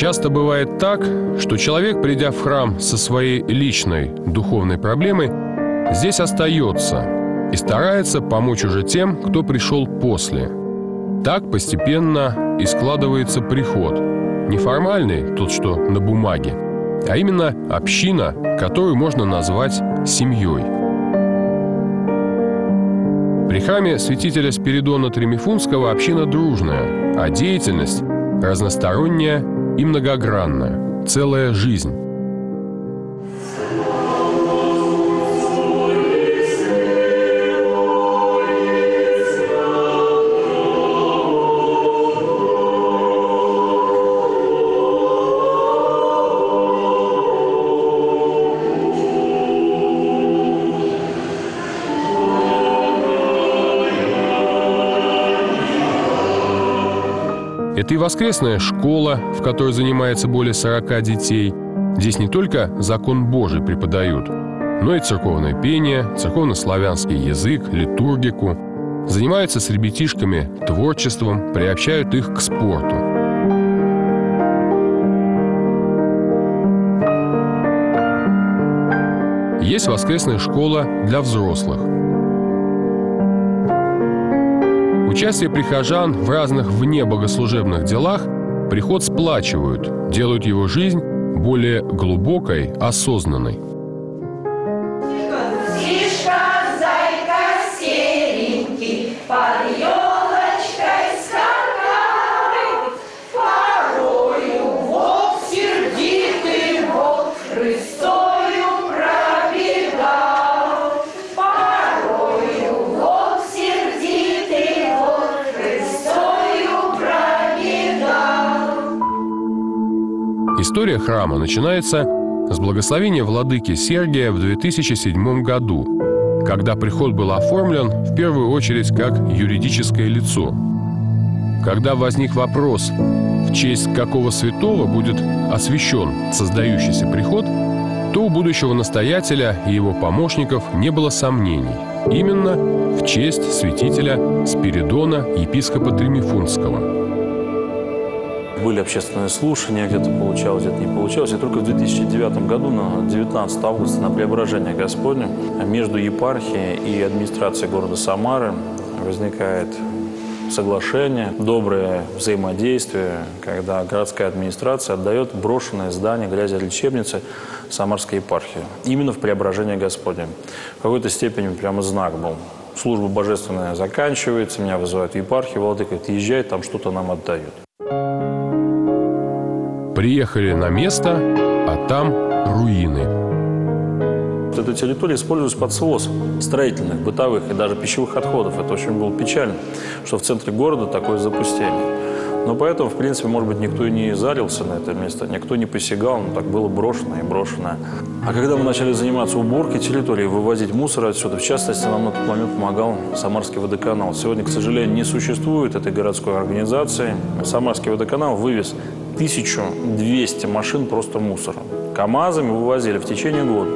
Часто бывает так, что человек, придя в храм со своей личной духовной проблемой, здесь остается и старается помочь уже тем, кто пришел после. Так постепенно и складывается приход. Не формальный, тот, что на бумаге, а именно община, которую можно назвать семьей. При храме святителя Спиридона Тремифунского община дружная, а деятельность разносторонняя и многогранная, целая жизнь. Это и воскресная школа, в которой занимается более 40 детей. Здесь не только закон Божий преподают, но и церковное пение, церковнославянский язык, литургику. Занимаются с ребятишками творчеством, приобщают их к спорту. Есть воскресная школа для взрослых. Участие прихожан в разных внебогослужебных делах приход сплачивают, делают его жизнь более глубокой, осознанной. История храма начинается с благословения владыки Сергия в 2007 году, когда приход был оформлен в первую очередь как юридическое лицо. Когда возник вопрос, в честь какого святого будет освящен создающийся приход, то у будущего настоятеля и его помощников не было сомнений. Именно в честь святителя Спиридона, епископа Тремифунского. Были общественные слушания, где-то получалось, где-то не получалось. И только в 2009 году, на 19 августа, на Преображение Господне, между епархией и администрацией города Самары возникает соглашение, доброе взаимодействие, когда городская администрация отдает брошенное здание грязелечебницы Самарской епархии. Именно в Преображение Господне. В какой-то степени прямо знак был. Служба божественная заканчивается, меня вызывают в епархию, владыка говорит, езжай, там что-то нам отдают. Приехали на место, а там руины. Эта территория использовалась под своз строительных, бытовых и даже пищевых отходов. Это очень было печально, что в центре города такое запустение. Но поэтому, в принципе, может быть, никто и не зарился на это место, никто не посягал, но так было брошено и брошено. А когда мы начали заниматься уборкой территории, вывозить мусор отсюда, в частности, нам на тот момент помогал Самарский водоканал. Сегодня, к сожалению, не существует этой городской организации. Самарский водоканал вывез 1200 машин просто мусора. КАМАЗами вывозили в течение года.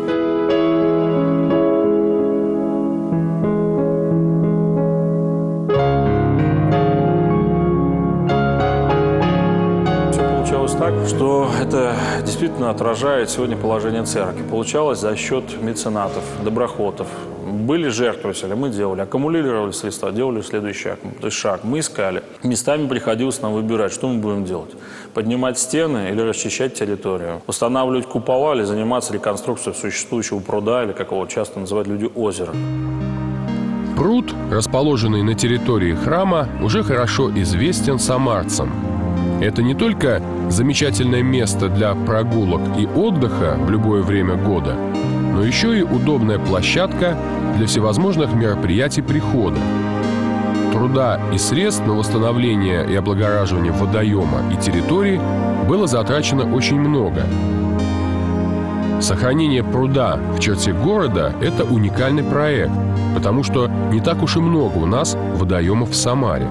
Все получалось так, что это действительно отражает сегодня положение церкви. Получалось за счет меценатов, доброхотов. Были жертвователи, мы делали, аккумулировали средства, делали следующий шаг. То есть шаг мы искали. Местами приходилось нам выбирать, что мы будем делать. Поднимать стены или расчищать территорию. Устанавливать купола или заниматься реконструкцией существующего пруда, или как его часто называют люди, озера. Пруд, расположенный на территории храма, уже хорошо известен самарцам. Это не только замечательное место для прогулок и отдыха в любое время года, но еще и удобная площадка для всевозможных мероприятий прихода. Труда и средств на восстановление и облагораживание водоема и территории было затрачено очень много. Сохранение пруда в черте города – это уникальный проект, потому что не так уж и много у нас водоемов в Самаре.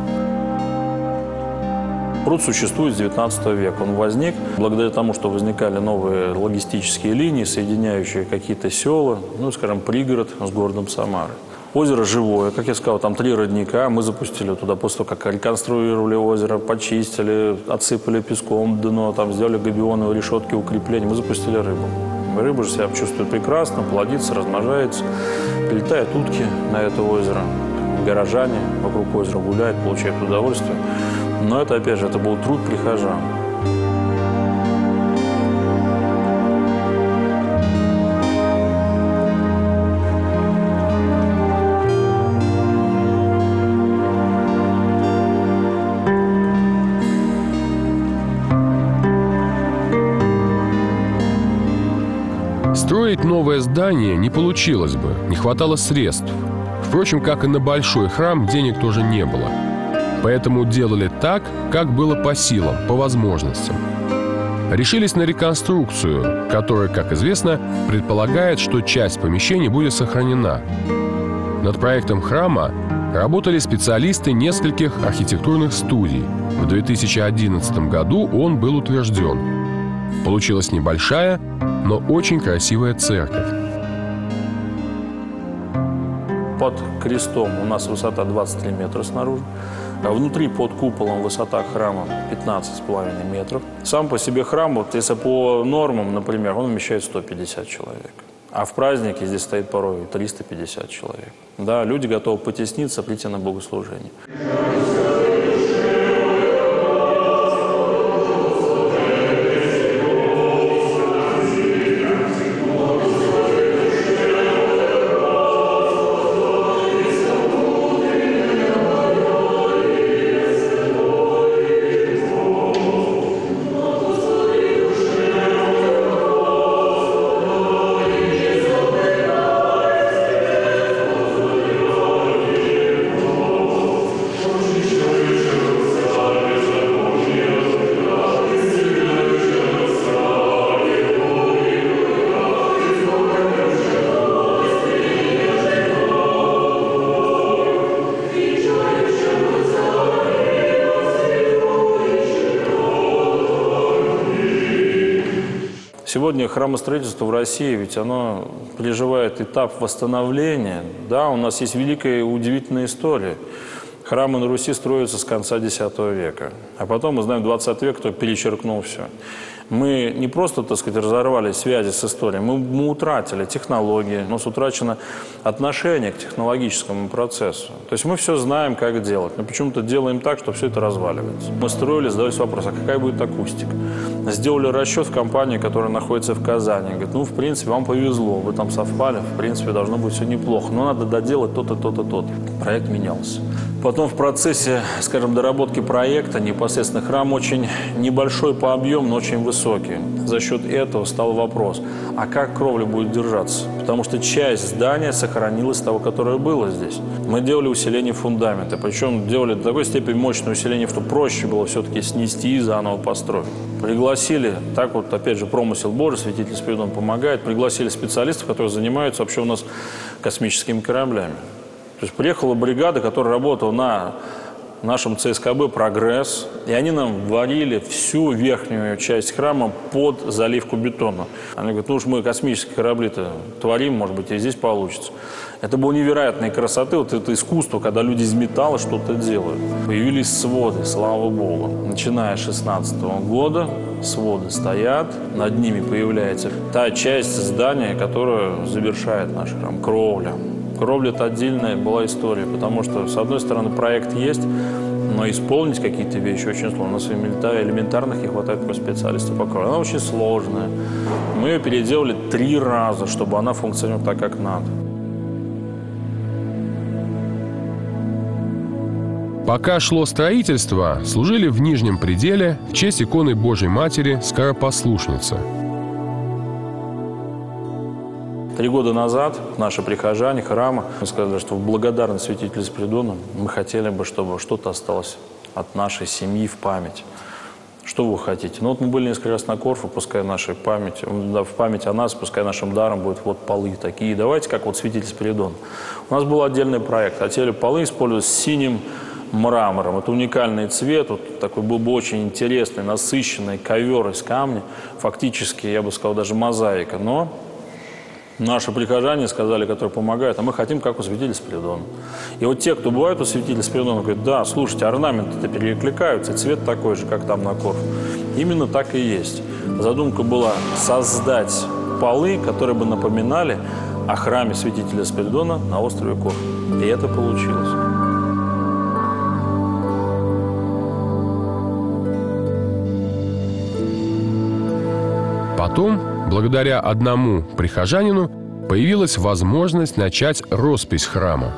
Пруд существует с 19 века. Он возник благодаря тому, что возникали новые логистические линии, соединяющие какие-то села, ну, скажем, пригород с городом Самары. Озеро живое, как я сказал, там 3 родника. Мы запустили туда после того, как реконструировали озеро, почистили, отсыпали песком дно, там сделали габионовые решетки, укрепления. Мы запустили рыбу. Рыба же себя чувствует прекрасно, плодится, размножается. Прилетают утки на это озеро. Горожане вокруг озера гуляют, получают удовольствие. Но это, опять же, это был труд прихожан. Строить новое здание не получилось бы, не хватало средств. Впрочем, как и на большой храм, денег тоже не было. Поэтому делали так, как было по силам, по возможностям. Решились на реконструкцию, которая, как известно, предполагает, что часть помещений будет сохранена. Над проектом храма работали специалисты нескольких архитектурных студий. В 2011 году он был утвержден. Получилась небольшая, но очень красивая церковь. Под крестом у нас высота 23 метра снаружи. А внутри под куполом высота храма 15,5 метров. Сам по себе храм, вот если по нормам, например, он вмещает 150 человек. А в празднике здесь стоит порой 350 человек. Да, люди готовы потесниться, прийти на богослужение. Сегодня храмостроительство в России, ведь оно переживает этап восстановления. Да, у нас есть великая и удивительная история. Храмы на Руси строятся с конца X века. А потом, мы знаем, 20 век, кто перечеркнул все. Мы не просто, так сказать, разорвали связи с историей, мы утратили технологии, у нас утрачено отношение к технологическому процессу. То есть мы все знаем, как делать, но почему-то делаем так, что все это разваливается. Мы строили, задались вопросом, а какая будет акустика? Сделали расчет в компании, которая находится в Казани. Говорит, ну, в принципе, вам повезло, вы там совпали, в принципе, должно быть все неплохо, но надо доделать то-то, то-то, то-то. Проект менялся. Потом в процессе, скажем, доработки проекта непосредственно храм очень небольшой по объему, но очень высокий. За счет этого стал вопрос, а как кровля будет держаться? Потому что часть здания сохранилась того, которое было здесь. Мы делали усиление фундамента, причем делали до такой степени мощное усиление, что проще было все-таки снести и заново построить. Пригласили, так вот, опять же, промысел Божий, святитель Спиридон помогает, пригласили специалистов, которые занимаются вообще у нас космическими кораблями. То есть приехала бригада, которая работала на нашем ЦСКБ «Прогресс», и они нам варили всю верхнюю часть храма под заливку бетона. Они говорят, ну уж мы космические корабли-то творим, может быть, и здесь получится. Это было невероятной красоты, вот это искусство, когда люди из металла что-то делают. Появились своды, слава Богу. Начиная с 2016 года своды стоят, над ними появляется та часть здания, которая завершает наш храм, кровля. Кровля – это отдельная была история, потому что, с одной стороны, проект есть, но исполнить какие-то вещи очень сложно. У нас элементарных не хватает просто специалистов по кровле. Она очень сложная. Мы ее переделали 3 раза, чтобы она функционировала так, как надо. Пока шло строительство, служили в Нижнем пределе в честь иконы Божьей Матери Скоропослушницы. 3 года назад наши прихожане храма сказали, что в благодарность святителю Спиридону мы хотели бы, чтобы что-то осталось от нашей семьи в память. Что вы хотите? Ну вот мы были несколько раз на Корфу, пускай нашей память, в память о нас, пускай нашим даром будут вот полы такие. Давайте, как вот святитель Спиридон. У нас был отдельный проект. Хотели полы использовать с синим мрамором. Это уникальный цвет, вот такой был бы очень интересный, насыщенный ковер из камня. Фактически, я бы сказал, даже мозаика. Но Наши прихожане сказали, которые помогают, а мы хотим, как у святителя Спиридона. И вот те, кто бывает у святителя Спиридона, говорят, да, слушайте, орнаменты-то перекликаются, цвет такой же, как там на Корфу. Именно так и есть. Задумка была создать полы, которые бы напоминали о храме святителя Спиридона на острове Корфу. И это получилось. Потом, благодаря одному прихожанину, появилась возможность начать роспись храма.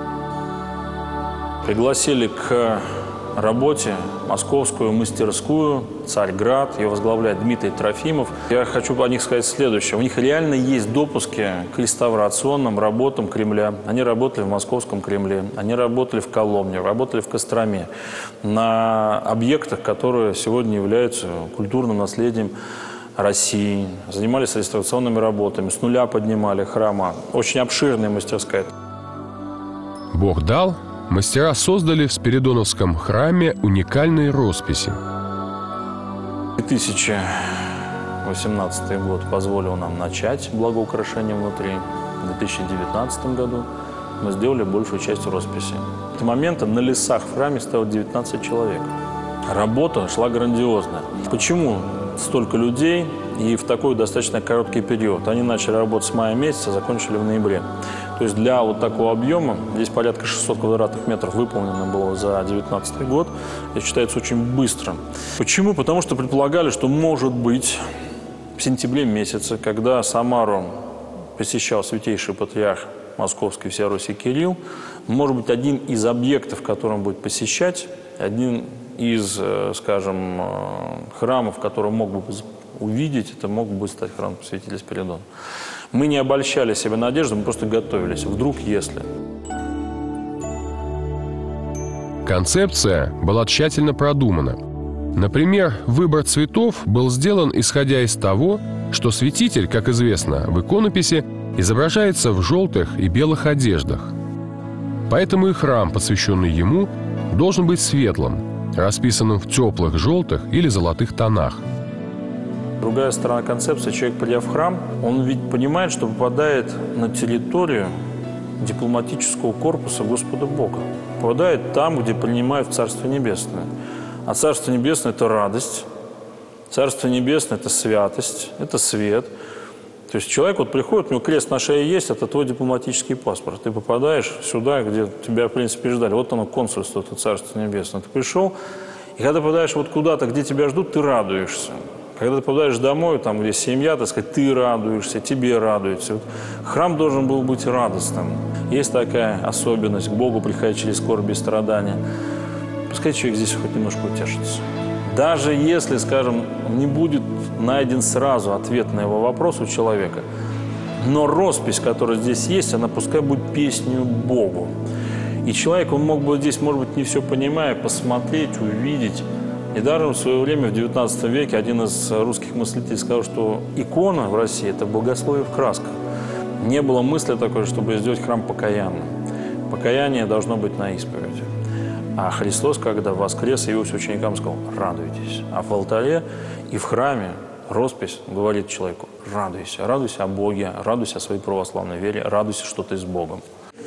Пригласили к работе московскую мастерскую «Царьград». Ее возглавляет Дмитрий Трофимов. Я хочу о них сказать следующее. У них реально есть допуски к реставрационным работам Кремля. Они работали в Московском Кремле, они работали в Коломне, работали в Костроме. На объектах, которые сегодня являются культурным наследием России. Занимались реставрационными работами, с нуля поднимали храма. Очень обширная мастерская. Бог дал, мастера создали в Спиридоновском храме уникальные росписи. 2018 год позволил нам начать благоукрашение внутри. В 2019 году мы сделали большую часть росписи. В этот момент на лесах в храме стояло 19 человек. Работа шла грандиозная. Почему столько людей и в такой достаточно короткий период? Они начали работать с мая месяца, закончили в ноябре. То есть для вот такого объема, здесь порядка 600 квадратных метров выполнено было за 2019 год, это считается очень быстро. Почему? Потому что предполагали, что может быть в сентябре месяце, когда Самару посещал святейший патриарх Московский всея Руси Кирилл, может быть, один из объектов, который он будет посещать, один из, скажем, храмов, который мог бы увидеть, это мог бы стать храмом святителя Спиридона. Мы не обольщали себе надежду, мы просто готовились. Вдруг, если. Концепция была тщательно продумана. Например, выбор цветов был сделан исходя из того, что святитель, как известно, в иконописи изображается в желтых и белых одеждах. Поэтому и храм, посвященный ему, должен быть светлым, расписанным в теплых желтых или золотых тонах. Другая сторона концепции. Человек, придя в храм, он ведь понимает, что попадает на территорию дипломатического корпуса Господа Бога. Попадает там, где принимают в Царство Небесное. А Царство Небесное – это радость. Царство Небесное – это святость, это свет. То есть человек вот приходит, у него крест на шее есть, это твой дипломатический паспорт. Ты попадаешь сюда, где тебя, в принципе, ждали. Вот оно, консульство, это Царство Небесное. Ты пришел, и когда попадаешь вот куда-то, где тебя ждут, ты радуешься. Когда ты попадаешь домой, там, где семья, так сказать, ты радуешься, тебе радуются. Вот храм должен был быть радостным. Есть такая особенность, к Богу приходить через скорби и страдания. Пускай человек здесь хоть немножко утешится. Даже если, скажем, не будет найден сразу ответ на его вопрос у человека, но роспись, которая здесь есть, она пускай будет песнью Богу. И человек, он мог бы здесь, может быть, не все понимая, посмотреть, увидеть. И даже в свое время, в XIX веке, один из русских мыслителей сказал, что икона в России – это богословие в красках. Не было мысли такой, чтобы сделать храм покаянным. Покаяние должно быть на исповеди. А Христос, когда воскрес, явился ученикам, сказал: радуйтесь. А в алтаре и в храме роспись говорит человеку: радуйся, радуйся о Боге, радуйся о своей православной вере, радуйся, что ты с Богом.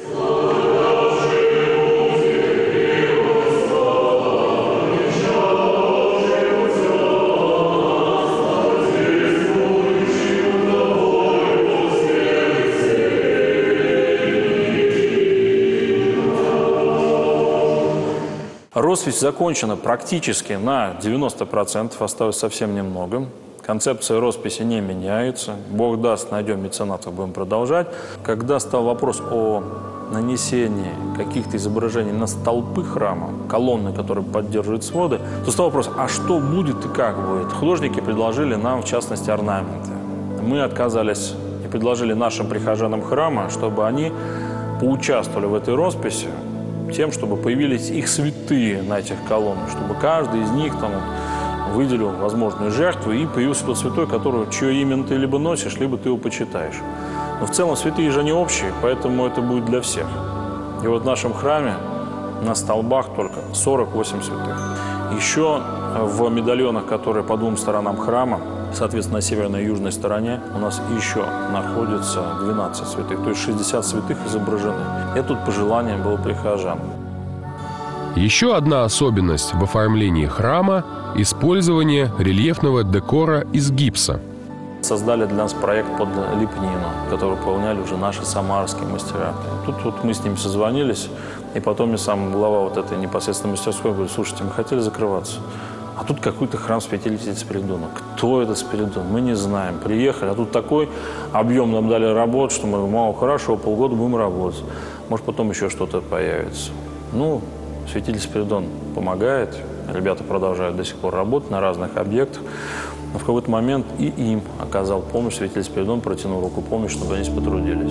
Роспись закончена практически на 90%, осталось совсем немного. Концепция росписи не меняется. Бог даст, найдем меценатов, будем продолжать. Когда стал вопрос о нанесении каких-то изображений на столпы храма, колонны, которые поддерживают своды, то стал вопрос, а что будет и как будет? Художники предложили нам, в частности, орнаменты. Мы отказались и предложили нашим прихожанам храма, чтобы они поучаствовали в этой росписи, тем, чтобы появились их святые на этих колоннах, чтобы каждый из них там выделил возможную жертву, и появился тот святой, чье имя ты либо носишь, либо ты его почитаешь. Но в целом святые же не общие, поэтому это будет для всех. И вот в нашем храме на столбах только 48 святых. Еще в медальонах, которые по двум сторонам храма, Соответственно, на северной и южной стороне у нас еще находится 12 святых, то есть 60 святых изображены. Это тут пожелание было прихожан. Еще одна особенность в оформлении храма – использование рельефного декора из гипса. Создали для нас проект под лепнину, который выполняли уже наши самарские мастера. Тут вот мы с ними созвонились, и потом мне сам глава вот этой непосредственно мастерской говорит: слушайте, мы хотели закрываться, а тут какой-то храм святителя Спиридона. Кто это Спиридон? Мы не знаем. Приехали, а тут такой объем нам дали работ, что мы говорим: хорошо, полгода будем работать. Может, потом еще что-то появится. Ну, святитель Спиридон помогает, ребята продолжают до сих пор работать на разных объектах. Но в какой-то момент и им оказал помощь святитель Спиридон, протянул руку помощи, чтобы они потрудились.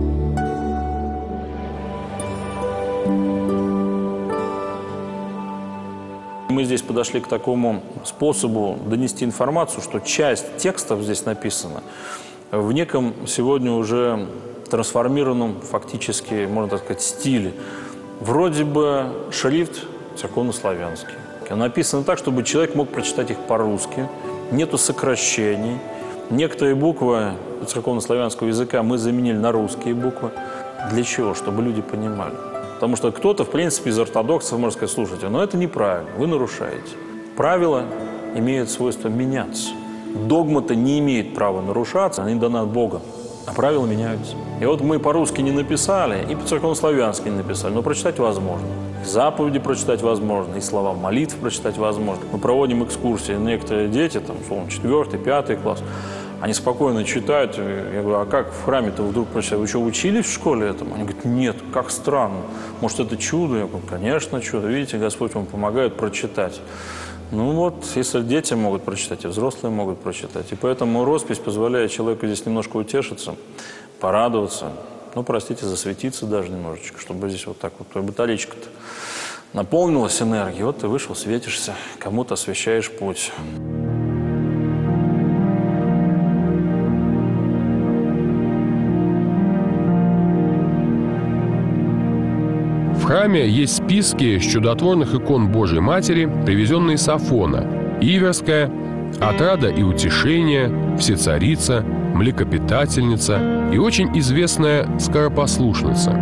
Мы здесь подошли к такому способу донести информацию, что часть текстов здесь написана в неком сегодня уже трансформированном фактически, можно так сказать, стиле. Вроде бы шрифт церковнославянский. Написано так, чтобы человек мог прочитать их по-русски. Нету сокращений. Некоторые буквы церковнославянского языка мы заменили на русские буквы. Для чего? Чтобы люди понимали. Потому что кто-то, в принципе, из ортодоксов может сказать: слушайте, но это неправильно, вы нарушаете. Правила имеют свойство меняться. Догма-то не имеет права нарушаться, они даны от Бога. А правила меняются. И вот мы по-русски не написали, и по-церковнославянски не написали, но прочитать возможно. Заповеди прочитать возможно, и слова молитв прочитать возможно. Мы проводим экскурсии, некоторые дети, там, условно, 4-й, 5-й класс, они спокойно читают. Я говорю: а как в храме-то вдруг прочитать? Вы что, учились в школе этому? Они говорят: нет, как странно. Может, это чудо? Я говорю: конечно, чудо. Видите, Господь вам помогает прочитать. Ну вот, если дети могут прочитать, и взрослые могут прочитать. И поэтому роспись позволяет человеку здесь немножко утешиться, порадоваться. Ну, простите, засветиться даже немножечко, чтобы здесь вот так вот батарейка-то наполнилась энергией. Вот ты вышел, светишься, кому-то освещаешь путь. В храме есть списки с чудотворных икон Божьей Матери, привезенные с Афона: Иверская, Отрада и утешение, Всецарица, Млекопитательница и очень известная Скоропослушница.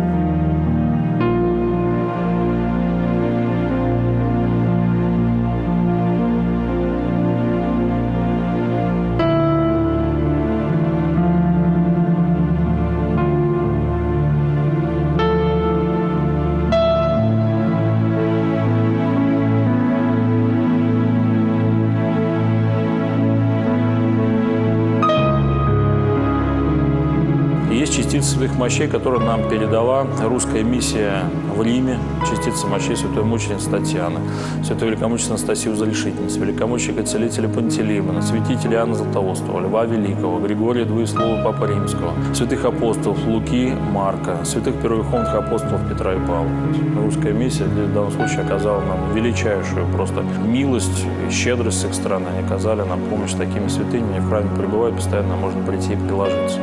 Частицы святых мощей, которые нам передала русская миссия в Риме, частица мощей святой мученицы Татьяны, святой великомученицы Анастасии Узалишительницы, великомученика целителя Пантелеймона, святителя Иоанна Златоустова, Льва Великого, Григория Двоеслова Папы Римского, святых апостолов Луки, Марка, святых первоверховных апостолов Петра и Павла. Русская миссия в данном случае оказала нам величайшую просто милость и щедрость с их стороны. Они оказали нам помощь такими святыми. Они в храме пребывают, постоянно можно прийти и приложиться.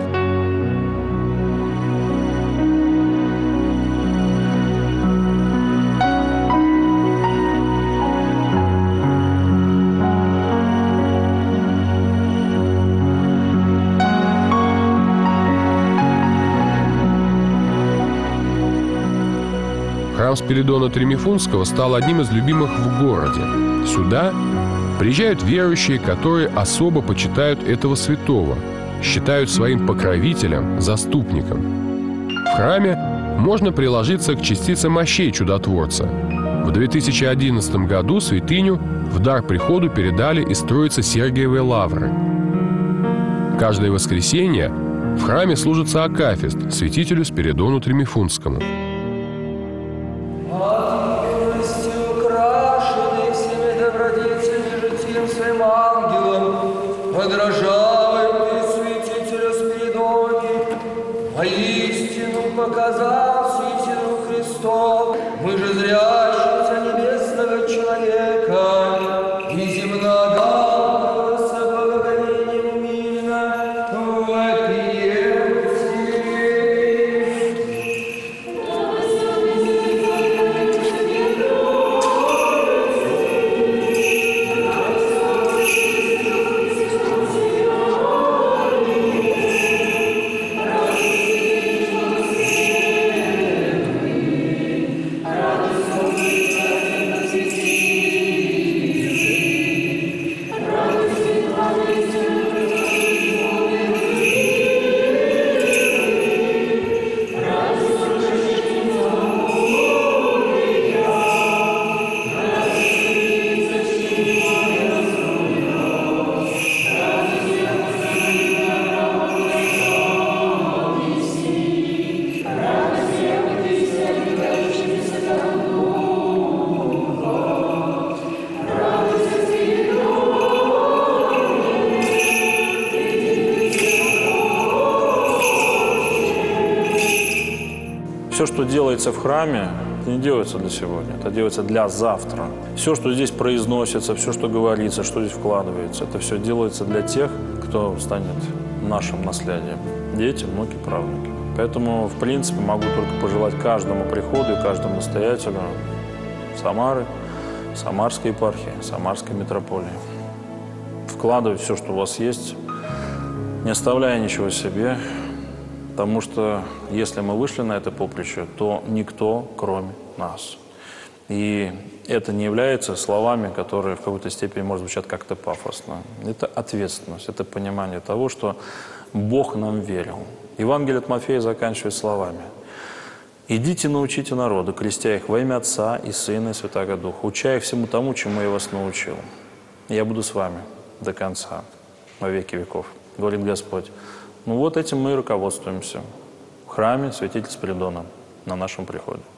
Храм Спиридона Тремифунского стал одним из любимых в городе. Сюда приезжают верующие, которые особо почитают этого святого, считают своим покровителем, заступником. В храме можно приложиться к частице мощей чудотворца. В 2011 году святыню в дар приходу передали из Троице-Сергиевой лавры. Каждое воскресенье в храме служится акафист святителю Спиридону Тремифунскому. Подражай святителю Спиридоне, воистину показал святителю Христов, мы же зрящимся небесного человека и земного с благоговением умильно вопием тебе. Все, что делается в храме, это не делается для сегодня, это делается для завтра. Все, что здесь произносится, все, что говорится, что здесь вкладывается, это все делается для тех, кто станет нашим наследием. Дети, внуки, правнуки. Поэтому, в принципе, могу только пожелать каждому приходу и каждому настоятелю Самары, Самарской епархии, Самарской митрополии. Вкладывать все, что у вас есть, не оставляя ничего себе, потому что если мы вышли на это поприще, то никто, кроме нас. И это не является словами, которые в какой-то степени, может, звучат как-то пафосно. Это ответственность, это понимание того, что Бог нам верил. Евангелие от Матфея заканчивается словами: «Идите, научите народу, крестя их во имя Отца и Сына и Святаго Духа, уча их всему тому, чему я вас научил. Я буду с вами до конца, во веки веков», говорит Господь. Ну вот этим мы и руководствуемся в храме святителя Спиридона на нашем приходе.